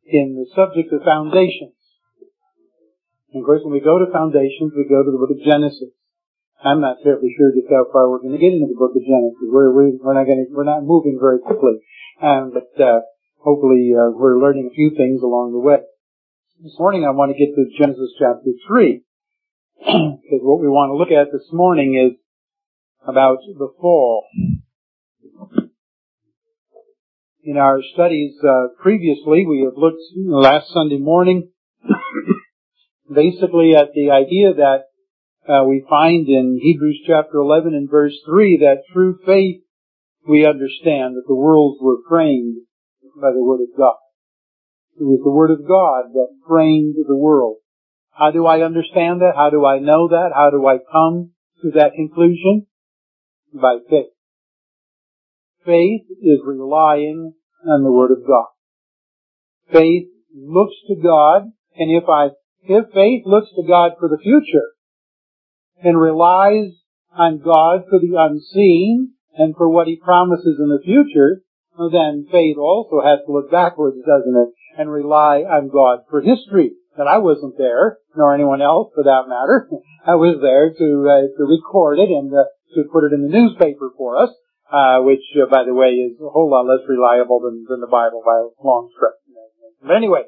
in the subject of foundations. And of course, when we go to foundations, we go to the book of Genesis. I'm not terribly sure just how far we're going to get into the book of Genesis. We're not moving very quickly, but hopefully we're learning a few things along the way. This morning, I want to get to Genesis chapter 3, because what we want to look at this morning is about the fall. In our studies previously, we have looked last Sunday morning basically at the idea that we find in Hebrews chapter 11 and verse 3 that through faith we understand that the worlds were framed by the Word of God. It was the Word of God that framed the world. How do I understand that? How do I know that? How do I come to that conclusion? By faith. Faith is relying on the Word of God. Faith looks to God, and if faith looks to God for the future and relies on God for the unseen and for what He promises in the future, then faith also has to look backwards, doesn't it, and rely on God for history. That I wasn't there, nor anyone else for that matter. I was there to record it and to put it in the newspaper for us, which, by the way, is a whole lot less reliable than the Bible by a long stretch. But anyway,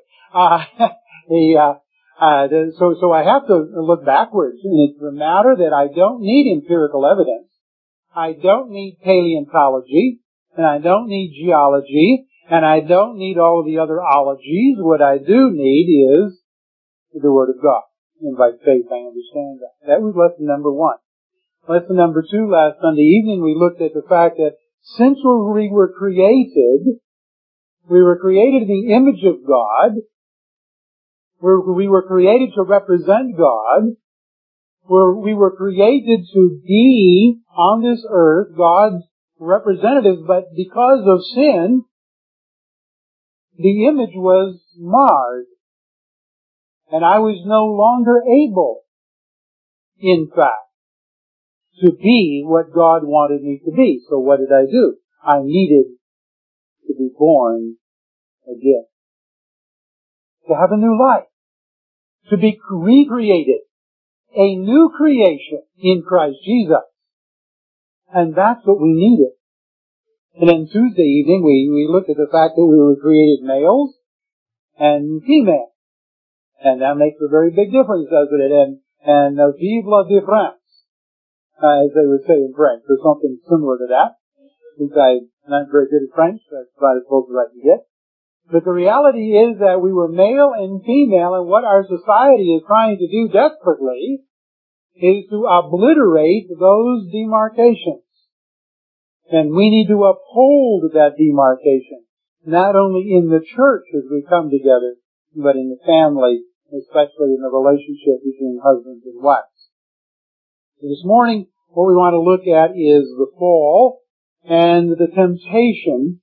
so I have to look backwards, and it's a matter that I don't need empirical evidence. I don't need paleontology, and I don't need geology, and I don't need all of the other ologies. What I do need is the Word of God. And by faith I understand that. That was lesson number 1. Lesson number 2, last Sunday evening, we looked at the fact that since we were created in the image of God. We were created to represent God. We were created to be on this earth God's representatives, but because of sin, the image was marred. And I was no longer able, in fact, to be what God wanted me to be. So what did I do? I needed to be born again. To have a new life. To be recreated. A new creation in Christ Jesus. And that's what we needed. And then Tuesday evening we looked at the fact that we were created males and females. And that makes a very big difference, doesn't it? And vive la différence, as they would say in French, or something similar to that. Since I'm not very good at French, that's about as close as I can get. But the reality is that we were male and female, and what our society is trying to do desperately is to obliterate those demarcations. And we need to uphold that demarcation, not only in the church as we come together, but in the family, especially in the relationship between husbands and wives. So this morning, what we want to look at is the fall and the temptation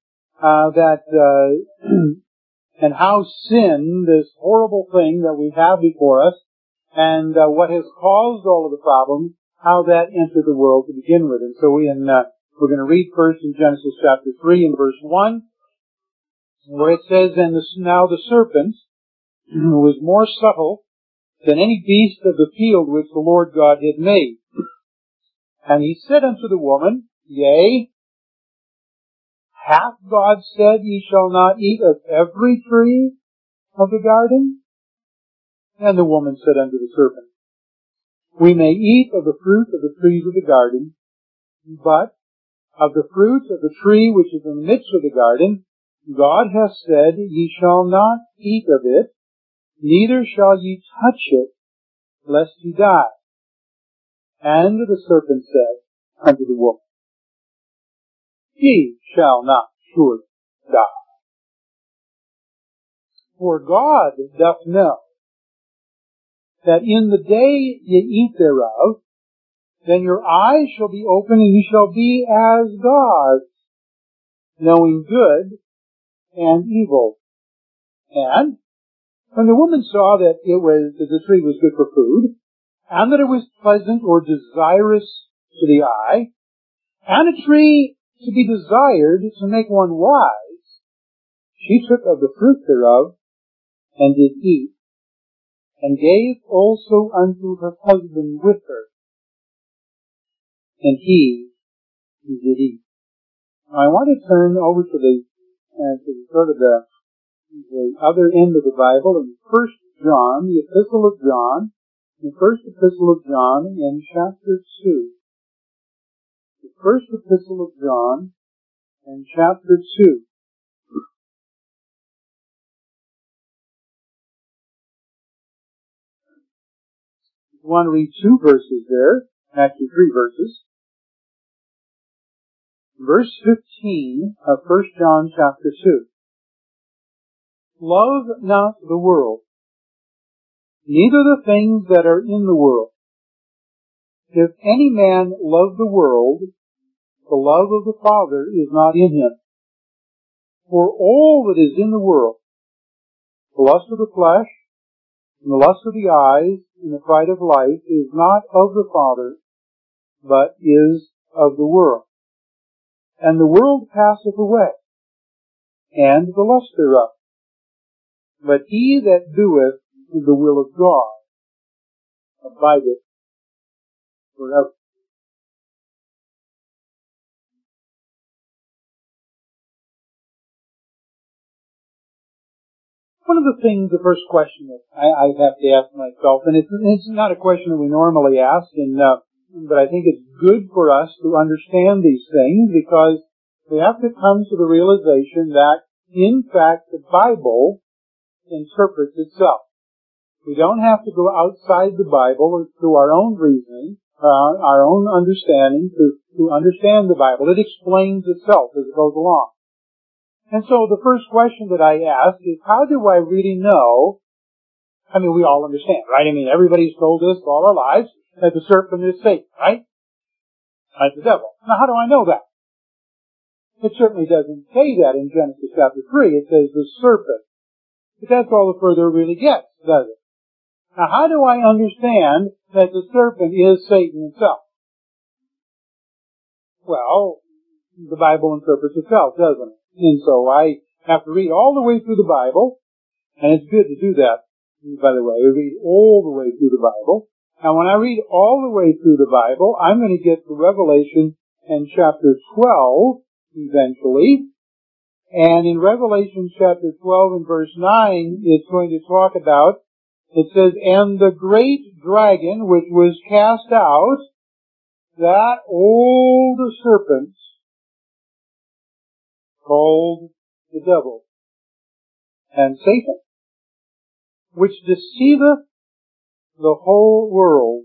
and how sin, this horrible thing that we have before us, and what has caused all of the problems, how that entered the world to begin with. And so we're going to read first in Genesis chapter 3 and verse 1, where it says, "And now the serpent, who was more subtle than any beast of the field which the Lord God had made. And he said unto the woman, Yea, hath God said, Ye shall not eat of every tree of the garden? And the woman said unto the serpent, We may eat of the fruit of the trees of the garden, but of the fruit of the tree which is in the midst of the garden, God hath said, Ye shall not eat of it, neither shall ye touch it, lest ye die. And the serpent said unto the woman, Ye shall not surely die. For God doth know that in the day ye eat thereof, then your eyes shall be opened, and ye shall be as gods, knowing good and evil. And when the woman saw that the tree was good for food, and that it was pleasant or desirous to the eye, and a tree to be desired to make one wise, she took of the fruit thereof, and did eat, and gave also unto her husband with her, and he did eat. Now, I want to turn over to the sort of the other end of the Bible in 1 John, the Epistle of John, the first Epistle of John in chapter 2. The first Epistle of John in chapter 2. I want to read 2 verses there, actually 3 verses. Verse 15 of 1 John chapter 2. Love not the world, neither the things that are in the world. If any man love the world, the love of the Father is not in him. For all that is in the world, the lust of the flesh, and the lust of the eyes, and the pride of life, is not of the Father, but is of the world. And the world passeth away, and the lust thereof. But he that doeth the will of God abideth forever. One of the things, the first question that I have to ask myself, and it's not a question that we normally ask, but I think it's good for us to understand these things, because we have to come to the realization that, in fact, the Bible interprets itself. We don't have to go outside the Bible or through our own reasoning, our own understanding to understand the Bible. It explains itself as it goes along. And so the first question that I ask is, how do I really know? I mean, we all understand, right? I mean, everybody's told us all our lives that the serpent is Satan, right? Like the devil. Now, how do I know that? It certainly doesn't say that in Genesis chapter 3. It says the serpent. But that's all the further it really gets, does it? Now, how do I understand that the serpent is Satan himself? Well, the Bible interprets itself, doesn't it? And so I have to read all the way through the Bible, and it's good to do that, by the way. I read all the way through the Bible. And when I read all the way through the Bible, I'm going to get to Revelation in chapter 12, eventually. And in Revelation chapter 12 and verse 9, it's going to talk about, it says, and the great dragon which was cast out, that old serpent, called the devil and Satan, which deceiveth the whole world.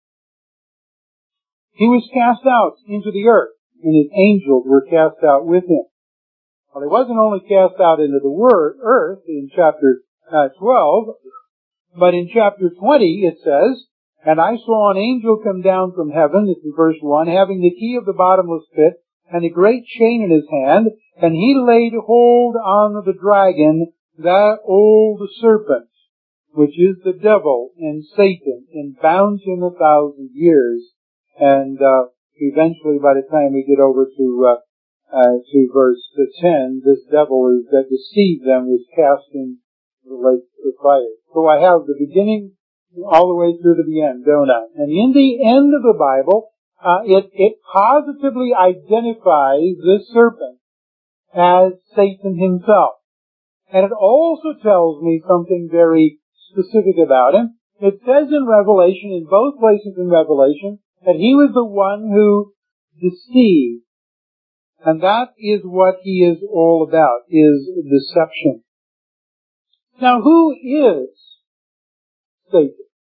He was cast out into the earth, and his angels were cast out with him. Well, he wasn't only cast out into the earth in chapter 12, but in chapter 20 it says, and I saw an angel come down from heaven, this is verse 1, having the key of the bottomless pit, and a great chain in his hand, and he laid hold on the dragon, that old serpent, which is the devil and Satan, and bound him 1,000 years. And eventually, by the time we get over to verse 10, this devil is that deceived them was cast into the lake of fire. So I have the beginning all the way through to the end, don't I? And in the end of the Bible, it positively identifies this serpent as Satan himself. And it also tells me something very specific about him. It says in Revelation, in both places in Revelation, that he was the one who deceived. And that is what he is all about, is deception. Now, who is Satan?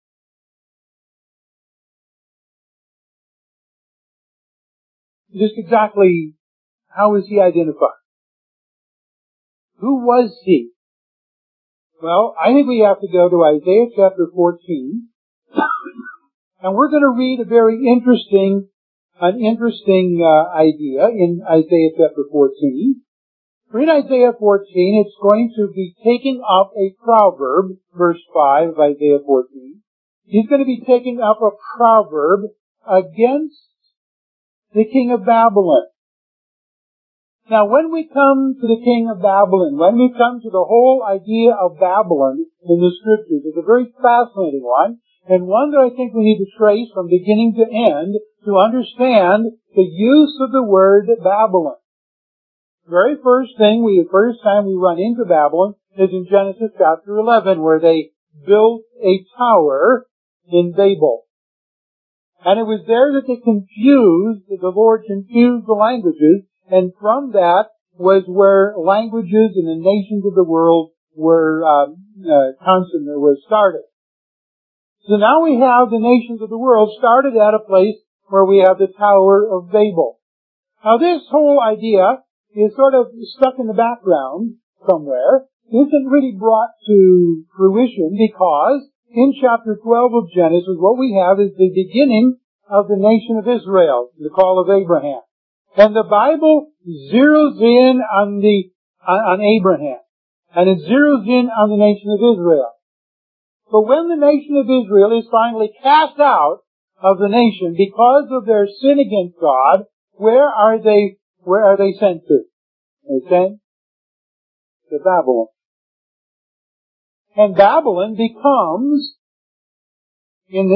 Just exactly how is he identified? Who was he? Well, I think we have to go to Isaiah chapter 14, and we're going to read a very interesting idea in Isaiah chapter 14. In Isaiah 14, it's going to be taking up a proverb, verse 5 of Isaiah 14. He's going to be taking up a proverb against the king of Babylon. Now, when we come to the king of Babylon, when we come to the whole idea of Babylon in the Scriptures. It's a very fascinating one, and one that I think we need to trace from beginning to end to understand the use of the word Babylon. The very first time we run into Babylon is in Genesis chapter 11, where they built a tower in Babel. And it was there that the Lord confused the languages, and from that was where languages and the nations of the world were started. So now we have the nations of the world started at a place where we have the Tower of Babel. Now this whole idea is sort of stuck in the background somewhere. It isn't really brought to fruition because in chapter 12 of Genesis what we have is the beginning of the nation of Israel, the call of Abraham. And the Bible zeroes in on Abraham. And it zeroes in on the nation of Israel. But when the nation of Israel is finally cast out of the nation because of their sin against God, where are they sent to? They're sent to Babylon. And Babylon becomes, in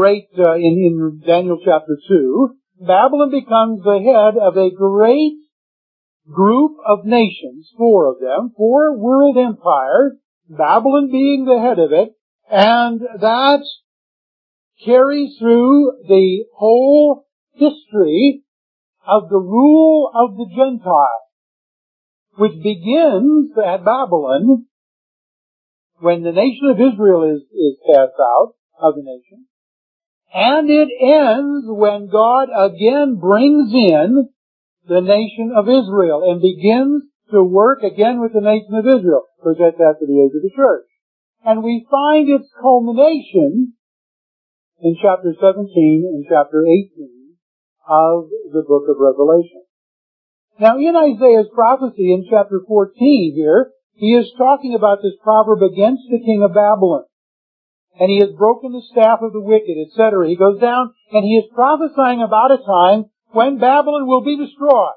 Daniel chapter 2, Babylon becomes the head of a great group of nations, 4 of them, 4 world empires, Babylon being the head of it, and that carries through the whole history of the rule of the Gentiles, which begins at Babylon when the nation of Israel is cast out of the nation, and it ends when God again brings in the nation of Israel and begins to work again with the nation of Israel. Of course, that's after the age of the church. And we find its culmination in chapter 17 and chapter 18 of the book of Revelation. Now, in Isaiah's prophecy in chapter 14 here, he is talking about this proverb against the king of Babylon. And he has broken the staff of the wicked, etc. He goes down and he is prophesying about a time when Babylon will be destroyed.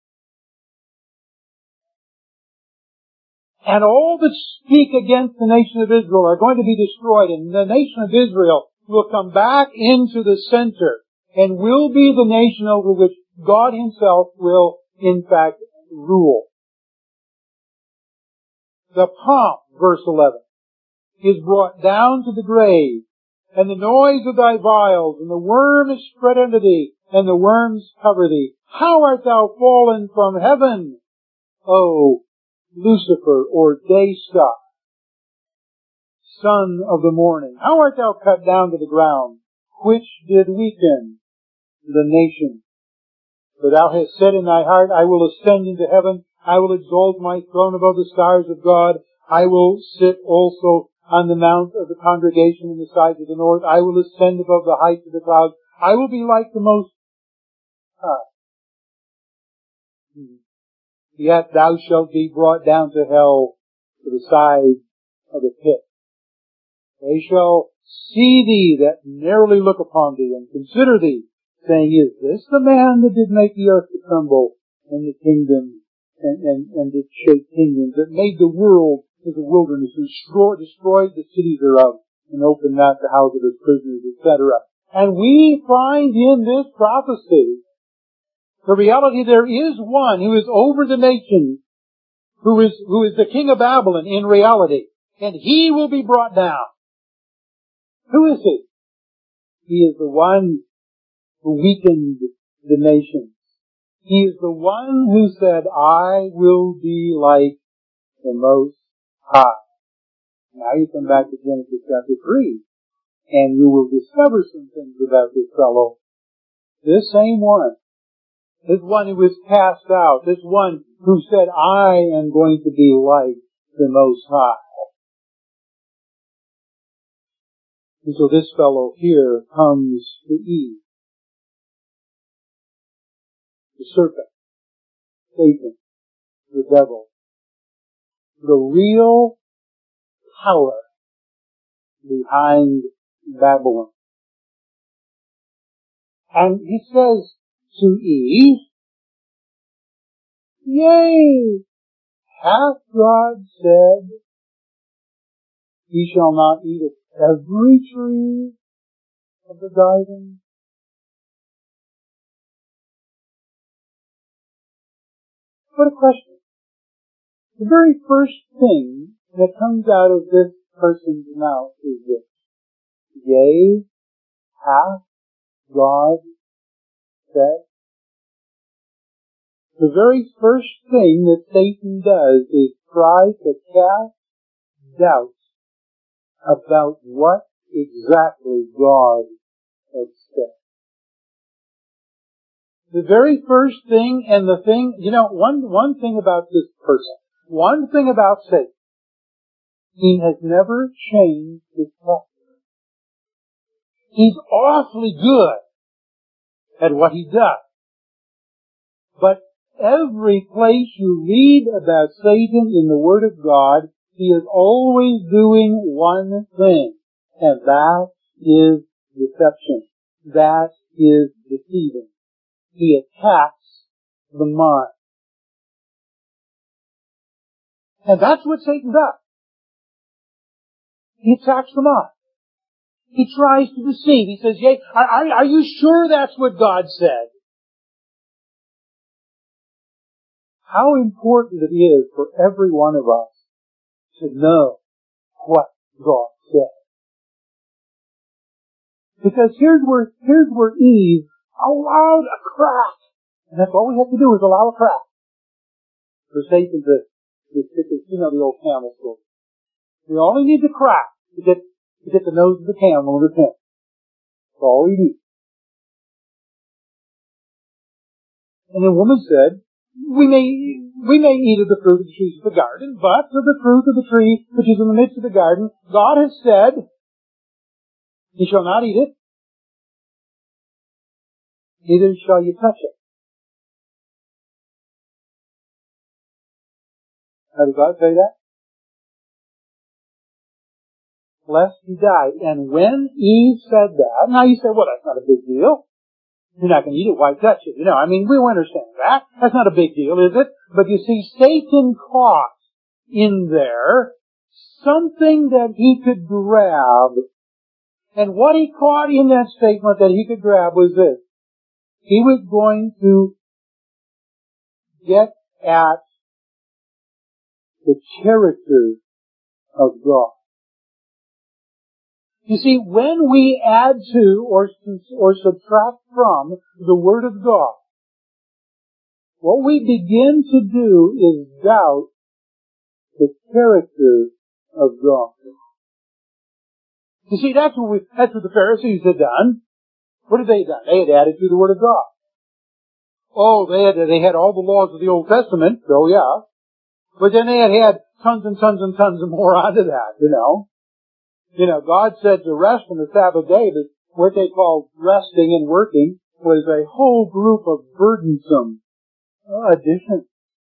And all that speak against the nation of Israel are going to be destroyed, and the nation of Israel will come back into the center and will be the nation over which God himself will, in fact, rule. The pomp, verse 11, is brought down to the grave, and the noise of thy vials, and the worm is spread under thee, and the worms cover thee. How art thou fallen from heaven, O Lucifer, or day star, son of the morning? How art thou cut down to the ground, which did weaken the nation? For thou hast said in thy heart, I will ascend into heaven, I will exalt my throne above the stars of God, I will sit also on the mount of the congregation in the sides of the north, I will ascend above the heights of the clouds, I will be like the Most High. Yet thou shalt be brought down to hell, to the side of the pit. They shall see thee that narrowly look upon thee, and consider thee, saying, is this the man that did make the earth to tremble, and the kingdom, and did shake kingdoms, that made the world as a wilderness, and destroyed the cities thereof, and opened not the house of his prisoners, etc. And we find in this prophecy the reality there is one who is over the nations, who is the king of Babylon in reality, and he will be brought down. Who is he? He is the one who weakened the nations. He is the one who said, I will be like the Most High. Now you come back to Genesis chapter 3, and you will discover some things about this fellow. This same one. This one who was cast out. This one who said, I am going to be like the Most High. And so this fellow here comes to Eve. The serpent. Satan. The devil. The real power behind Babylon. And he says to Eve, yea, hath God said, Ye shall not eat of every tree of the garden. What a question. The very first thing that comes out of this person's mouth is this: Yea, hath God said? The very first thing that Satan does is try to cast doubt about what exactly God has said. The very first thing, and the thing, one thing about this person, one thing about Satan, he has never changed his character. He's awfully good at what he does. But every place you read about Satan in the Word of God, he is always doing one thing, and that is deception. That is deceiving. He attacks the mind. And that's what Satan does. He attacks the mind. He tries to deceive. He says, "Yea, are you sure that's what God said?" How important it is for every one of us to know what God said. Because here's where Eve allowed a crack. And that's all we have to do is allow a crack for Satan to stick his, the old camel story. We only need the crack to get the nose of the camel in the tent. That's all we need. And the woman said, we may eat of the fruit of the trees of the garden, but of the fruit of the tree which is in the midst of the garden, God has said, ye shall not eat it, neither shall you touch it. Now, did God say that? Lest you die. And when Eve said that, now you say, well, that's not a big deal. You're not going to eat it, why touch it? We understand that. That's not a big deal, is it? But you see, Satan caught in there something that he could grab. And what he caught in that statement that he could grab was this: he was going to get at the character of God. You see, when we add to or subtract from the Word of God, what we begin to do is doubt the character of God. You see, that's what the Pharisees had done. What had they done? They had added to the Word of God. Oh, they had all the laws of the Old Testament. Oh, yeah. But then they had tons and tons and tons more onto that, God said to rest on the Sabbath day, but what they called resting and working was a whole group of burdensome additions.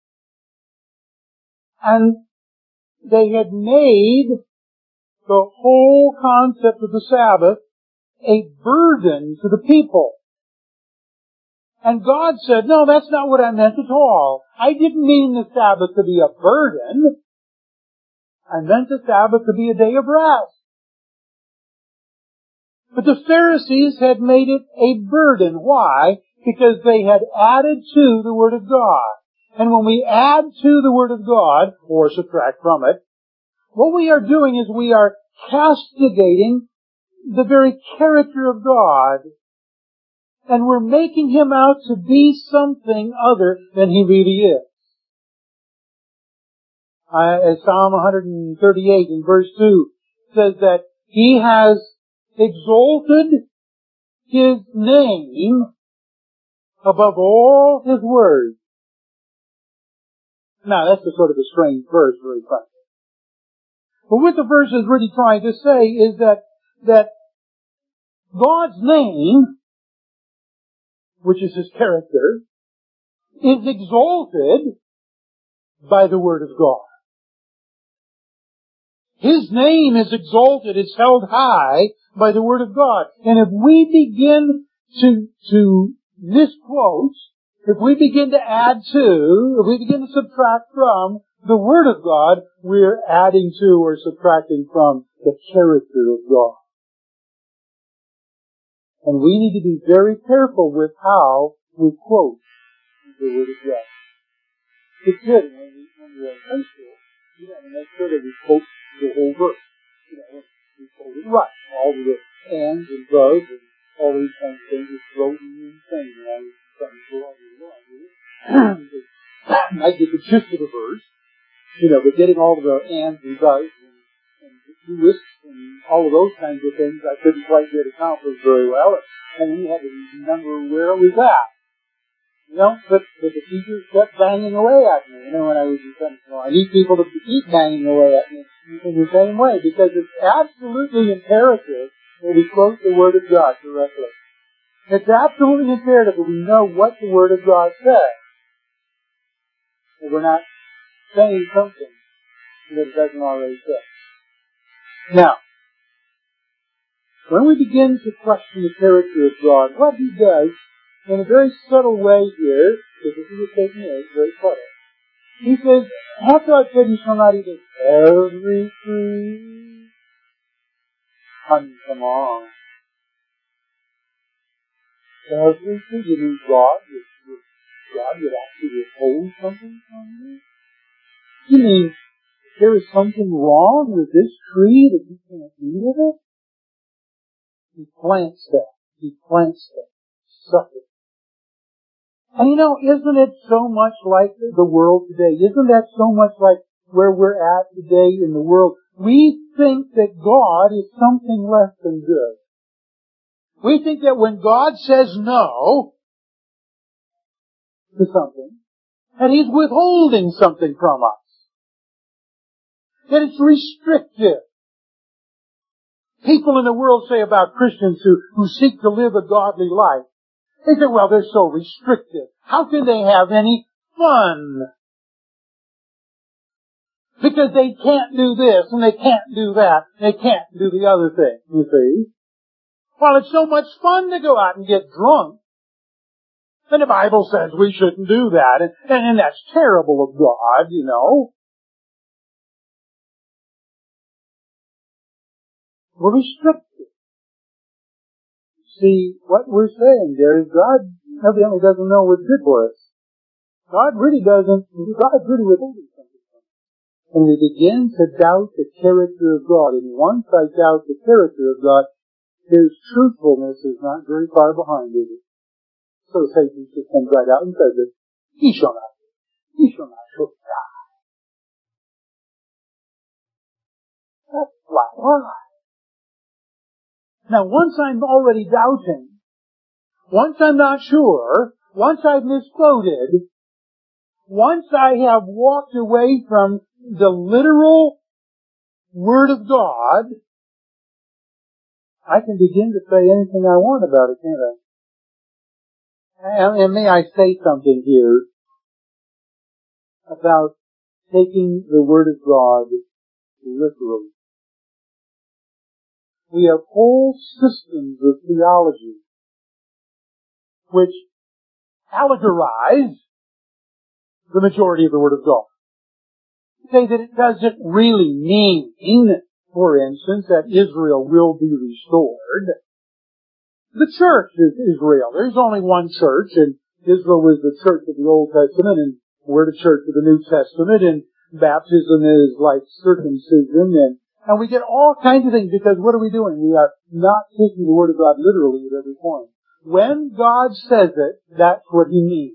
And they had made the whole concept of the Sabbath a burden to the people. And God said, no, that's not what I meant at all. I didn't mean the Sabbath to be a burden. I meant the Sabbath to be a day of rest. But the Pharisees had made it a burden. Why? Because they had added to the Word of God. And when we add to the Word of God, or subtract from it, what we are doing is we are castigating the very character of God. And we're making Him out to be something other than He really is. As Psalm 138 in verse 2 says that He has exalted His name above all His words. Now, that's a sort of a strange verse, really frankly. But what the verse is really trying to say is that God's name, which is His character, is exalted by the Word of God. His name is exalted, it's held high by the Word of God. And if we begin to misquote, if we begin to add to, if we begin to subtract from the Word of God, we're adding to or subtracting from the character of God. And we need to be very careful with how we quote the Word of God. It's good when we're in high school, you know, to make sure that we quote the whole verse. You know, we quote it right. All the ands and thus and all these kinds of things are floating in things. And I was trying to go all the way along. I get the gist of the verse, you know, but getting all of the ands and thus and the twists and all of those kinds of things, I couldn't quite get accomplished very well. And then you had to remember where it was at. You know, but the teachers kept banging away at me, you know, when I was in Sunday school. I need people to keep banging away at me in the same way, because it's absolutely imperative that we quote the Word of God correctly. It's absolutely imperative that we know what the Word of God says. That we're not saying something that it doesn't already say. Now, when we begin to question the character of God, what He does, in a very subtle way here, because this is what Satan is, very subtle. He says, hath God said you shall not eat of every tree? Come on. Every tree? You mean God would actually withhold something from you? You mean there is something wrong with this tree that you can't eat of it? He plants that. Suck it. And you know, isn't it so much like the world today? Isn't that so much like where we're at today in the world? We think that God is something less than good. We think that when God says no to something, that He's withholding something from us. That it's restrictive. People in the world say about Christians who seek to live a godly life, they say, well, they're so restrictive. How can they have any fun? Because they can't do this, and they can't do that, and they can't do the other thing, you see. Well, it's so much fun to go out and get drunk. And the Bible says we shouldn't do that, and that's terrible of God, you know. We're restricted. See, what we're saying there is God evidently doesn't know what's good for us. God really withholding something from us. And we begin to doubt the character of God. And once I doubt the character of God, His truthfulness is not very far behind, is it? So Satan just comes right out and says it. He shall not die. That's flat lie. Now, once I'm already doubting, once I'm not sure, once I've misquoted, once I have walked away from the literal Word of God, I can begin to say anything I want about it, can't I? And may I say something here about taking the Word of God literally. We have whole systems of theology which allegorize the majority of the Word of God. Say that it doesn't really mean, for instance, that Israel will be restored. The church is Israel. There's only one church, and Israel is the church of the Old Testament, and we're the church of the New Testament, and baptism is like circumcision, and we get all kinds of things, because what are we doing? We are not taking the Word of God literally at every point. When God says it, that's what He means.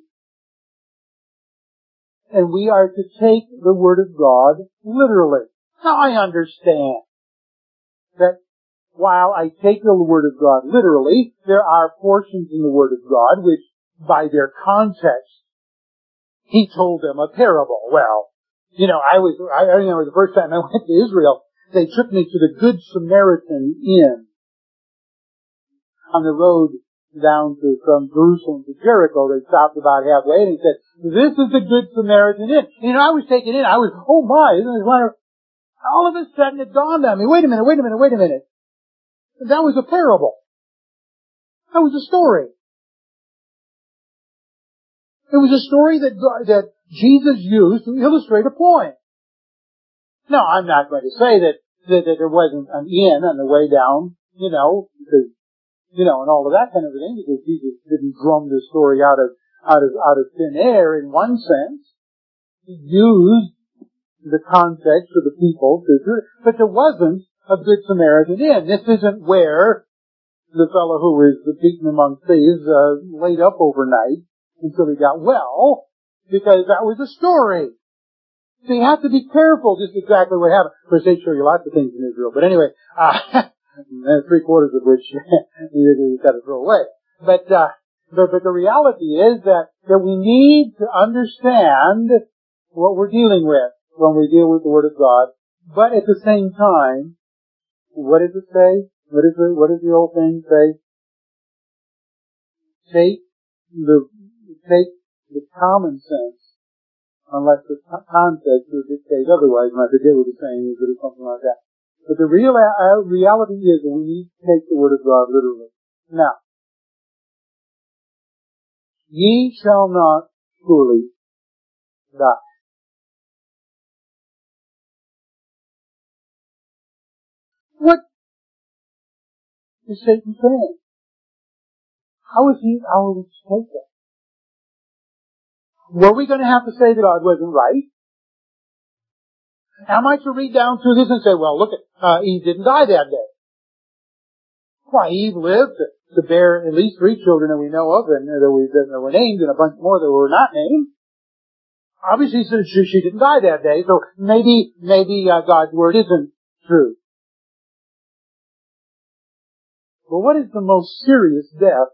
And we are to take the Word of God literally. Now I understand that while I take the Word of God literally, there are portions in the Word of God which, by their context, He told them a parable. Well, you know, I remember the first time I went to Israel, they took me to the Good Samaritan Inn on the road down from Jerusalem to Jericho. They stopped about halfway and he said, this is the Good Samaritan Inn. You know, I was taken in. I was, oh my, isn't this wonderful? All of a sudden it dawned on me, wait a minute. That was a parable. That was a story. It was a story that Jesus used to illustrate a point. Now, I'm not going to say that there wasn't an inn on the way down, because, and all of that kind of thing, because Jesus didn't drum the story out of thin air in one sense. He used the context of the people, but there wasn't a Good Samaritan inn. This isn't where the fellow who was beaten among thieves laid up overnight until he got well, because that was a story. So you have to be careful just exactly what happened. Of course, they show you lots of things in Israel, but anyway, 3/4 of which you got to throw away. But the reality is that we need to understand what we're dealing with when we deal with the Word of God. But at the same time, what does it say? What does the old thing say? Take the common sense, unless the context will dictate otherwise, and I forget what the saying is, but it's something like that. But the reality is that we need to take the Word of God literally. Now, ye shall not surely die. What is Satan saying? How will he take that? Were we going to have to say that God wasn't right? Am I to read down through this and say, well, look, Eve didn't die that day? Why, Eve lived to bear at least 3 children that we know of, and that were named, and a bunch more that were not named. Obviously, she didn't die that day, so maybe God's word isn't true. But what is the most serious death?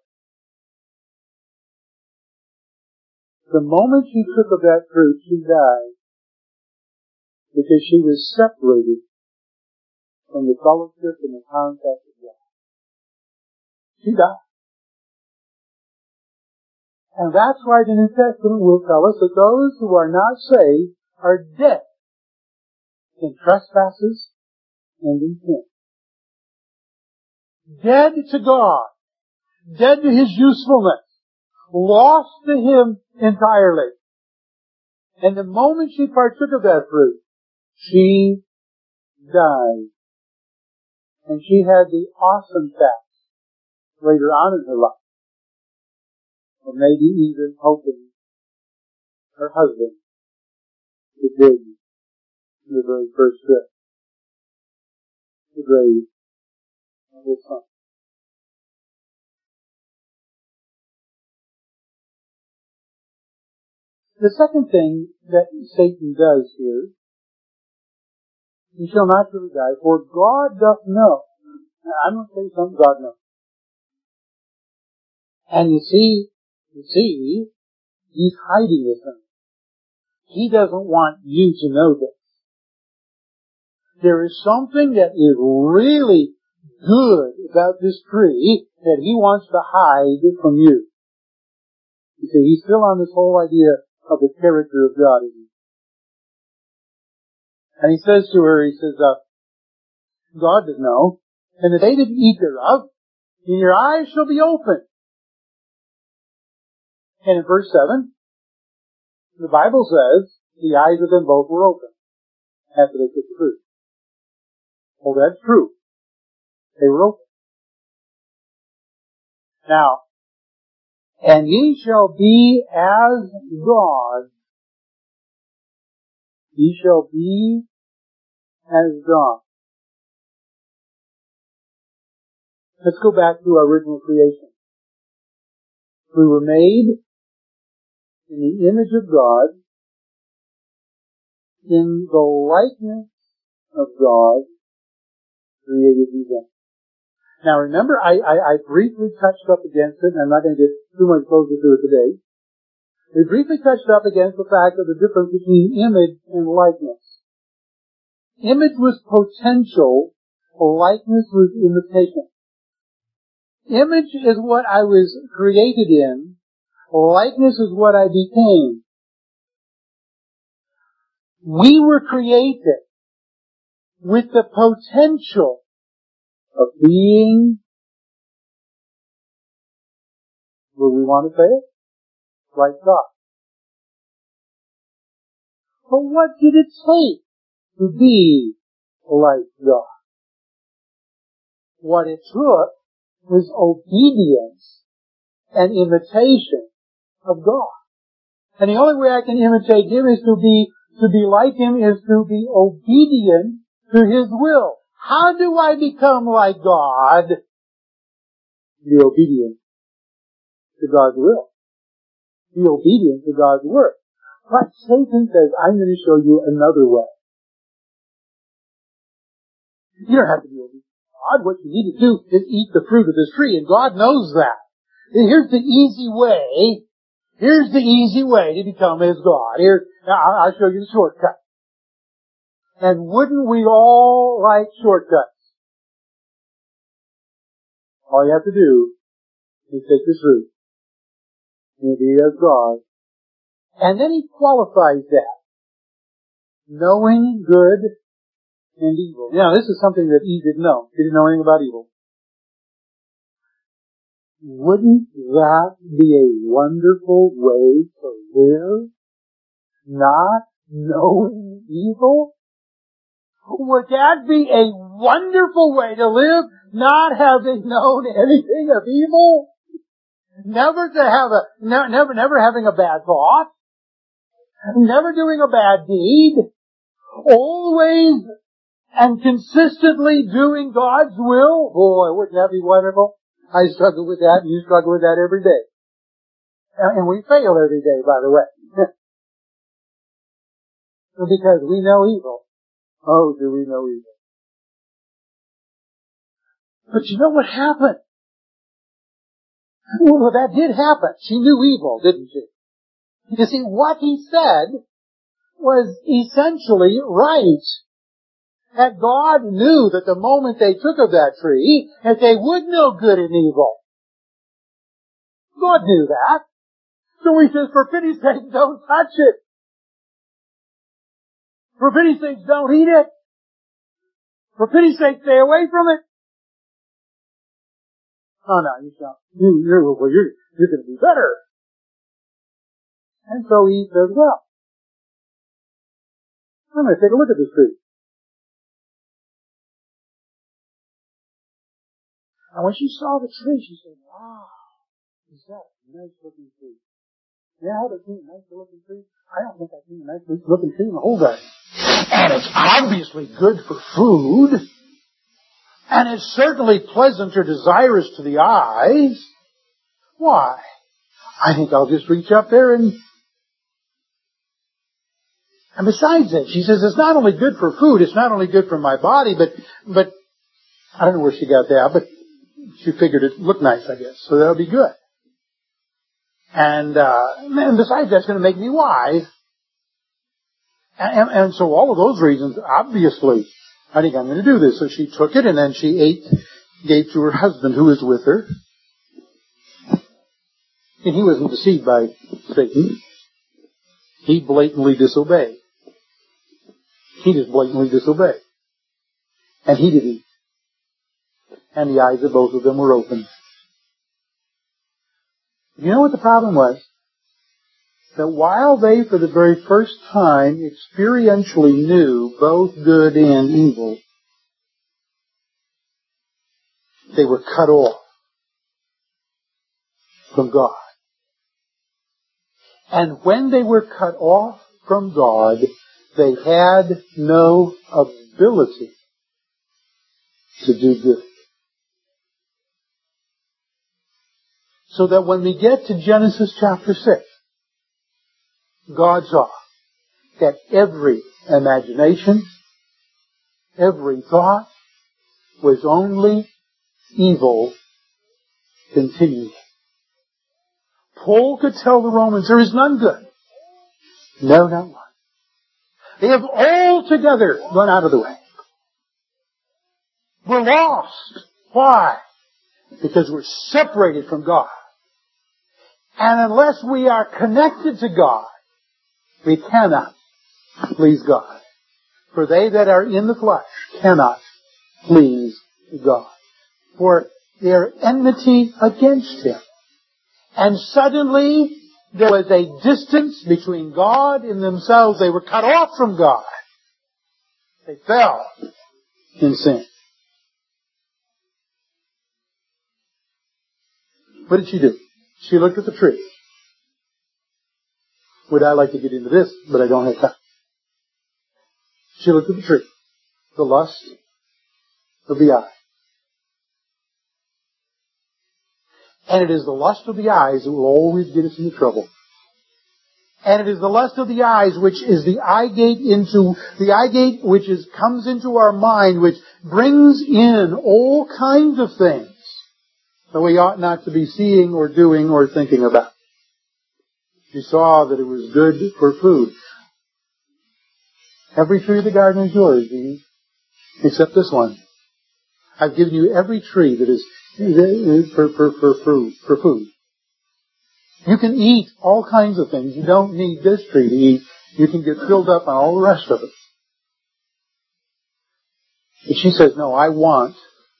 The moment she took of that fruit, she died. Because she was separated from the fellowship and the contact of God. She died. And that's why the New Testament will tell us that those who are not saved are dead in trespasses and in sin. Dead to God. Dead to His usefulness. Lost to Him entirely. And the moment she partook of that fruit, she died. And she had the awesome task later on in her life of maybe even helping her husband to dig the very first trip, the grave of his son. The second thing that Satan does here, he shall not surely die, for God doth know. Now, I'm going to say something God knows. And you see, he's hiding this thing. He doesn't want you to know this. There is something that is really good about this tree that he wants to hide from you. You see, he's still on this whole idea of the character of God, isn't he? And he says to her, God does know, and the day that you eat thereof, and your eyes shall be opened. And in verse 7, the Bible says, the eyes of them both were open after they took the fruit. Well, that's true. They were open. Now, and ye shall be as God. Ye shall be as God. Let's go back to our original creation. We were made in the image of God, in the likeness of God, created we them. Now remember, I briefly touched up against it, and I'm not going to get too much closer to it today. We briefly touched up against the fact of the difference between image and likeness. Image was potential, likeness was imitation. Image is what I was created in, likeness is what I became. We were created with the potential of being, what we want to say it, like God. But what did it take to be like God. What it took was obedience and imitation of God. And the only way I can imitate Him is to be like Him, is to be obedient to His will. How do I become like God? Be obedient to God's will. Be obedient to God's word. But Satan says, I'm going to show you another way. You don't have to be obedient to God. What you need to do is eat the fruit of this tree, and God knows that. And here's the easy way. Here's the easy way to become as God. Here, I'll show you the shortcut. And wouldn't we all like shortcuts? All you have to do is take the fruit and be as God. And then he qualifies that. Knowing good and evil. Now, this is something that Eve didn't know. She didn't know anything about evil. Wouldn't that be a wonderful way to live? Not knowing evil? Would that be a wonderful way to live? Not having known anything of evil? Never having a bad thought? Never doing a bad deed? Always and consistently doing God's will? Boy, wouldn't that be wonderful? I struggle with that, and you struggle with that every day. And we fail every day, by the way. Because we know evil. Oh, do we know evil? But you know what happened? Well, that did happen. She knew evil, didn't she? You see, what he said was essentially right. That God knew that the moment they took of that tree, that they would know good and evil. God knew that. So he says, for pity's sake, don't touch it. For pity's sake, don't eat it. For pity's sake, stay away from it. Oh no, you shall. You're going to be better. And so he says, well, I'm going to take a look at this tree. And when she saw the tree, she said, wow, is that a nice looking tree? Yeah, I haven't seen a nice looking tree. I don't think I've seen a nice looking tree in the whole garden. And it's obviously good for food. And it's certainly pleasant or desirous to the eyes. Why? I think I'll just reach up there and besides that, she says it's not only good for food, it's not only good for my body, but I don't know where she got that, but she figured it looked nice, I guess. So that'll be good. And besides, that's going to make me wise. And so all of those reasons, obviously, I think I'm going to do this. So she took it and then she gave to her husband who was with her. And he wasn't deceived by Satan. He blatantly disobeyed. He just blatantly disobeyed. And he did eat. And the eyes of both of them were open. You know what the problem was? That while they, for the very first time, experientially knew both good and evil, they were cut off from God. And when they were cut off from God, they had no ability to do good. So that when we get to Genesis chapter 6, God saw that every imagination, every thought was only evil continually. Paul could tell the Romans, there is none good. No, not one. They have altogether gone out of the way. We're lost. Why? Because we're separated from God. And unless we are connected to God, we cannot please God. For they that are in the flesh cannot please God. For they are enmity against Him. And suddenly there was a distance between God and themselves. They were cut off from God. They fell in sin. What did she do? She looked at the tree. Would I like to get into this, but I don't have time. She looked at the tree. The lust of the eye. And it is the lust of the eyes that will always get us into trouble. And it is the lust of the eyes which is the eye gate which comes into our mind, which brings in all kinds of things that we ought not to be seeing or doing or thinking about. She saw that it was good for food. Every tree of the garden is yours, Eve, except this one. I've given you every tree that is for food. You can eat all kinds of things. You don't need this tree to eat. You can get filled up on all the rest of it. But she says, no, I want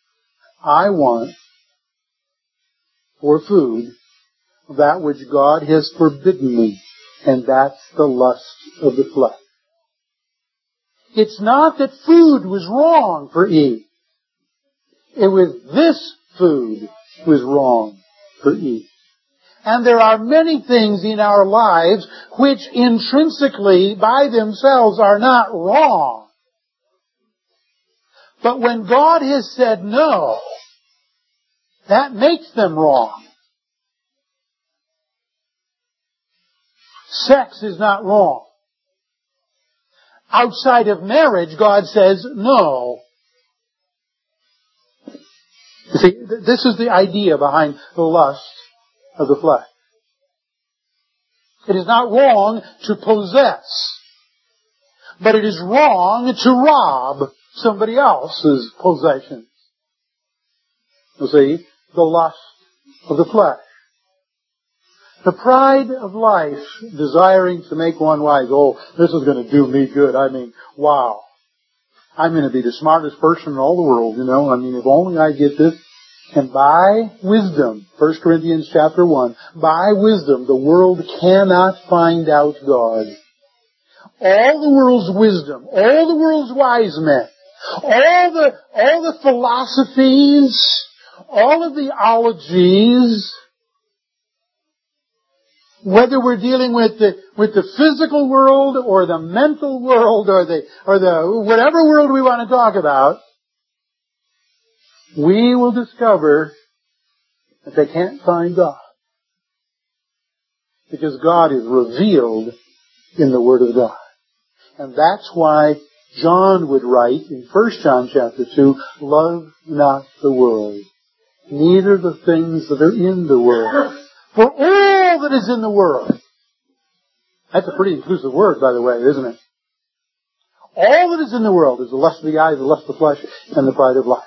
for food that which God has forbidden me. And that's the lust of the flesh. It's not that food was wrong for Eve. It was this food was wrong for Eve. And there are many things in our lives which intrinsically by themselves are not wrong. But when God has said no, that makes them wrong. Sex is not wrong. Outside of marriage, God says no. You see, this is the idea behind the lust of the flesh. It is not wrong to possess, but it is wrong to rob somebody else's possessions. You see, the lust of the flesh. The pride of life, desiring to make one wise. Oh, this is going to do me good. I mean, wow. I'm going to be the smartest person in all the world, you know. I mean, if only I get this. And by wisdom, 1 Corinthians chapter 1, by wisdom the world cannot find out God. All the world's wisdom, all the world's wise men, all the philosophies, all of the ologies, whether we're dealing with the physical world or the mental world or the whatever world we want to talk about, we will discover that they can't find God. Because God is revealed in the Word of God. And that's why John would write in 1 John chapter 2, love not the world, neither the things that are in the world. For all that is in the world. That's a pretty inclusive word, by the way, isn't it? All that is in the world is the lust of the eye, the lust of the flesh, and the pride of life.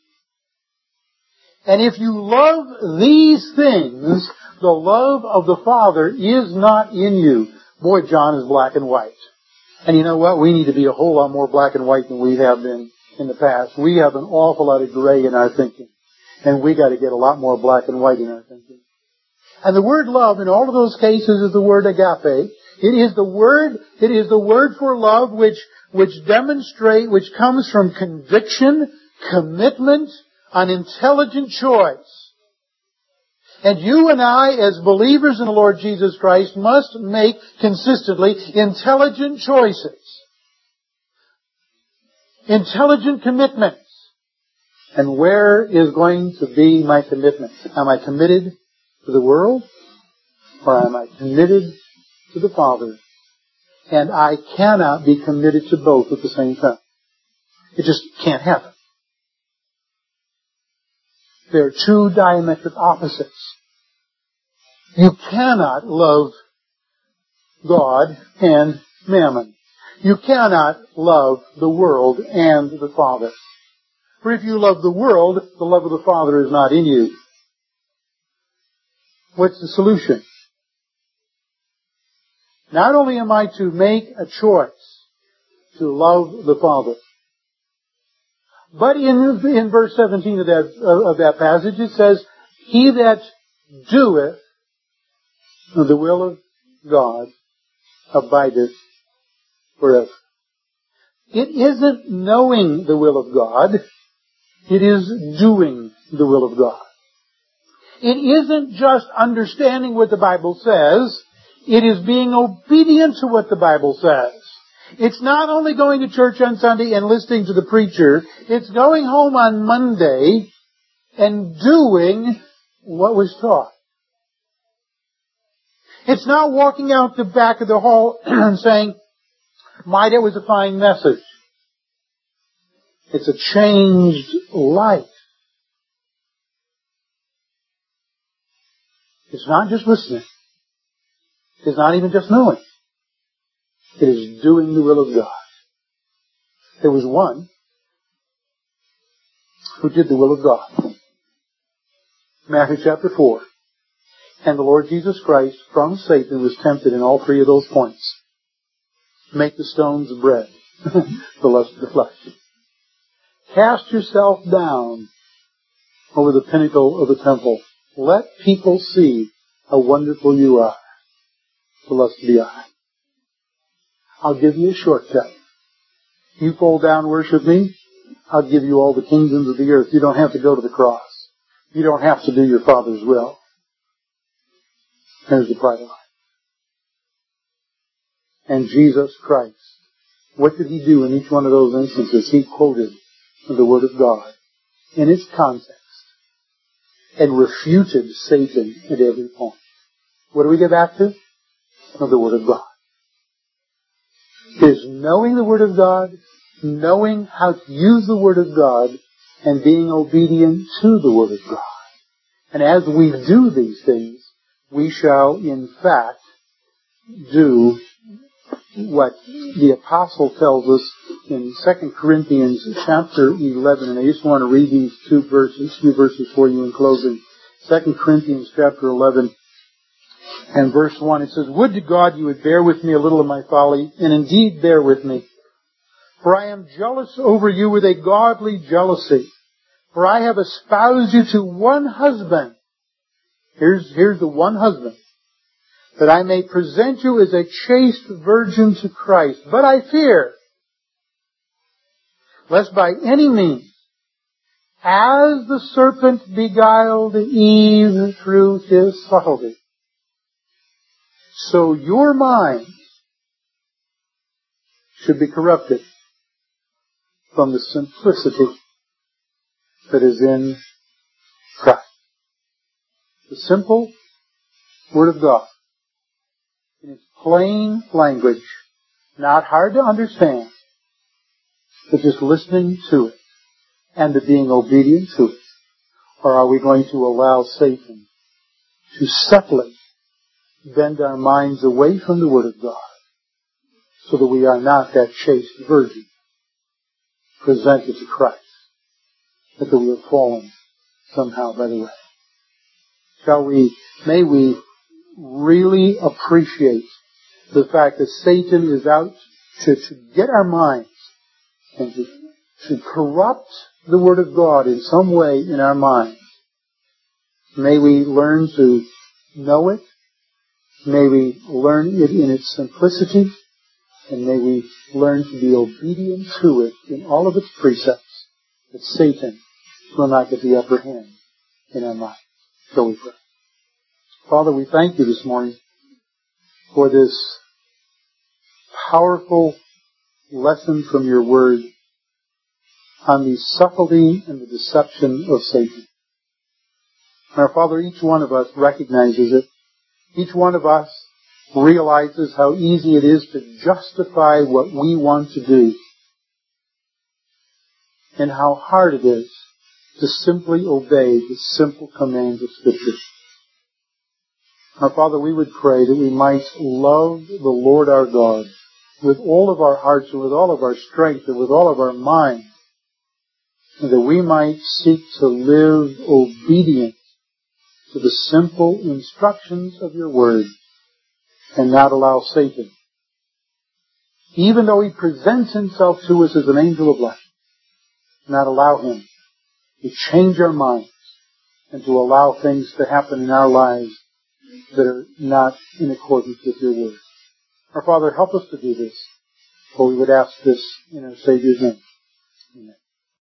And if you love these things, the love of the Father is not in you. Boy, John is black and white. And you know what? We need to be a whole lot more black and white than we have been in the past. We have an awful lot of gray in our thinking. And we got to get a lot more black and white in our thinking. And the word love in all of those cases is the word agape. It is the word for love which comes from conviction, commitment, an intelligent choice. And you and I, as believers in the Lord Jesus Christ, must make consistently intelligent choices. Intelligent commitments. And where is going to be my commitment? Am I committed to the world? Or am I committed to the Father? And I cannot be committed to both at the same time. It just can't happen. They're two diametric opposites. You cannot love God and mammon. You cannot love the world and the Father. For if you love the world, the love of the Father is not in you. What's the solution? Not only am I to make a choice to love the Father, but in verse 17 of that passage it says, he that doeth the will of God abideth forever. It isn't knowing the will of God. It is doing the will of God. It isn't just understanding what the Bible says. It is being obedient to what the Bible says. It's not only going to church on Sunday and listening to the preacher. It's going home on Monday and doing what was taught. It's not walking out the back of the hall and saying, "My, that was a fine message." It's a changed life. It's not just listening. It's not even just knowing. It is doing the will of God. There was one who did the will of God. Matthew chapter 4. And the Lord Jesus Christ from Satan was tempted in all three of those points. Make the stones bread, the lust of the flesh. Cast yourself down over the pinnacle of the temple. Let people see how wonderful you are, the lust of the eye. I'll give you a shortcut. You fall down and worship me, I'll give you all the kingdoms of the earth. You don't have to go to the cross. You don't have to do your Father's will. There's the pride of life. And Jesus Christ, what did He do in each one of those instances? He quoted the Word of God in its context and refuted Satan at every point. What do we get back to? The Word of God. It is knowing the Word of God, knowing how to use the Word of God, and being obedient to the Word of God. And as we do these things, we shall in fact do what the Apostle tells us in 2 Corinthians chapter 11. And I just want to read these few verses for you in closing. 2 Corinthians chapter 11 and verse 1. It says, "Would to God you would bear with me a little of my folly, and indeed bear with me. For I am jealous over you with a godly jealousy. For I have espoused you to one husband." Here's the one husband. "That I may present you as a chaste virgin to Christ. But I fear, lest by any means, as the serpent beguiled Eve through his subtlety, so your minds should be corrupted from the simplicity that is in Christ." The simple Word of God, in its plain language, not hard to understand, but just listening to it and to being obedient to it. Or are we going to allow Satan to subtly bend our minds away from the Word of God so that we are not that chaste virgin presented to Christ, but that we have fallen somehow by the way? May we really appreciate the fact that Satan is out to get our minds and to corrupt the Word of God in some way in our minds. May we learn to know it. May we learn it in its simplicity. And may we learn to be obedient to it in all of its precepts, that Satan will not get the upper hand in our minds. Shall we pray? Father, we thank you this morning for this powerful lesson from your Word on the subtlety and the deception of Satan. And our Father, each one of us recognizes it. Each one of us realizes how easy it is to justify what we want to do, and how hard it is to simply obey the simple commands of Scripture. Our Father, we would pray that we might love the Lord our God with all of our hearts and with all of our strength and with all of our mind, and that we might seek to live obedient to the simple instructions of your Word and not allow Satan, even though he presents himself to us as an angel of light, not allow him to change our minds and to allow things to happen in our lives that are not in accordance with your Word. Our Father, help us to do this. For we would ask this in our Savior's name. Amen.